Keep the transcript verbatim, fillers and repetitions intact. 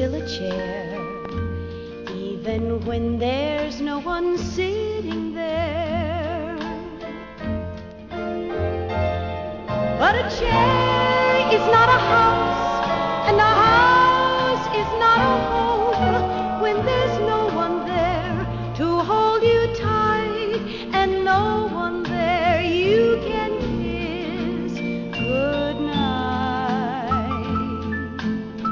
still a chair, even when there's no one sitting there. But a chair